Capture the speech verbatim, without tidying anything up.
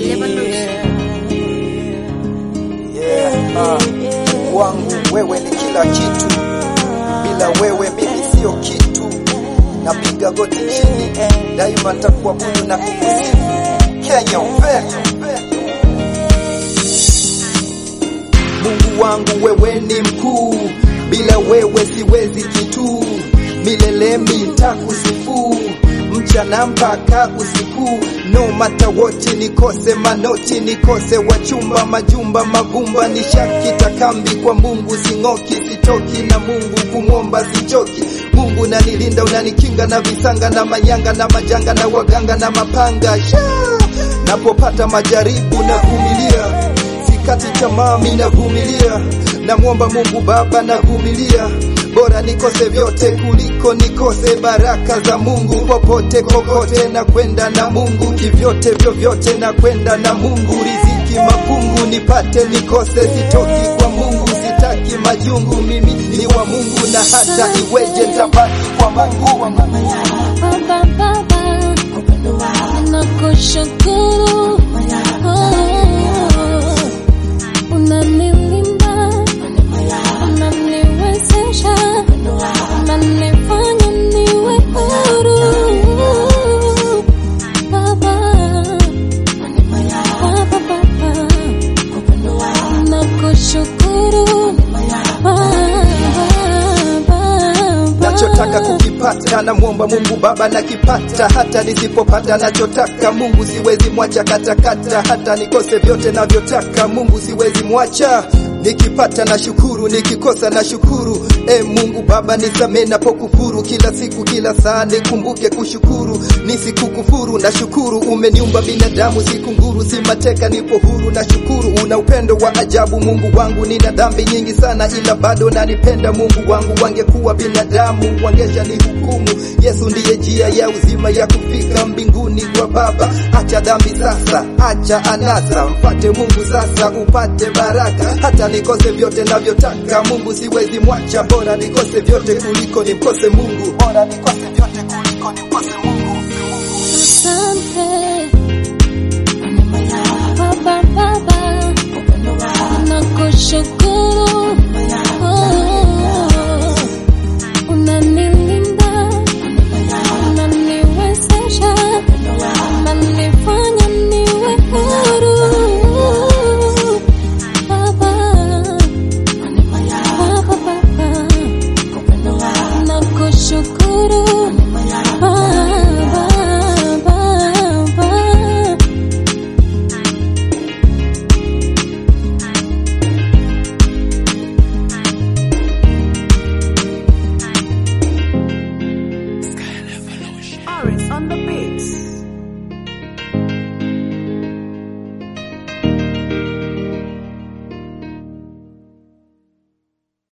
Yeah, wangu wewe ni kila kitu, bila wewe mimi sio kitu. Napiga goti chini, daima nitakuwa Mungu na kukusifu. Kenya upepo, Mungu wangu wewe ni mkuu, bila wewe siwezi kitu. Milele nitakusifu, mchana mpaka usiku. No matter what, nikose manoti, nikose wachumba, majumba, mavumba. Nishakita kambi kwa Mungu, singoki, sitoki na Mungu kumwomba sichoki. Mungu unanilinda, unanikinga na visanga na manyanga na majanga na waganga na mapanga. Shaa! Napopata majaribu navumilia, sikati tamaa mimi navumilia. Namuomba Mungu Baba navumilia, bora nikose vyote kuliko nikose baraka za Mungu. Popote kokote na kwenda na Mungu, kivyote vyovyote na kwenda na Mungu. Riziki mafungu nipate nikose, sitoki kwa Mungu, sitaki majungu. Mimi ni wa Mungu na hata iweje nitabaki kwa Mungu. Baba baba, nakushukuru, unanilinda, unaniwezesha, unanifanya niwe huru. Baba, baba baba, nakushukuru, nachotaka kukipata na muomba Mungu Baba na kipata. Hata nisipopata nachotaka Mungu siwezi mwacha katakata. Hata nikose vyote navyotaka Mungu siwezi mwacha. Nikipata na shukuru, nikikosa na shukuru. E Mungu Baba nisamee napokufuru, kila siku kila saa nikumbuke kushukuru. Nisikukufuru na shukuru, umeniumba binadamu sikunguru. Si mateka nipo huru na shukuru, una upendo wa ajabu Mungu wangu. Nina dhambi nyingi sana ila bado nanipenda Mungu wangu. Wangekuwa binadamu wangesha ni hukumu. Yesu ndiye njia ya uzima ya kufika mbinguni kwa Baba. Acha dhambi sasa, acha anasa, mfate Mungu sasa upate baraka. Hata nikose vyote navyotaka Mungu siwezi mwacha, bora nikose vyote kuliko nimkose Mungu. Bora nikose vyote kuliko nimkose Mungu. asante.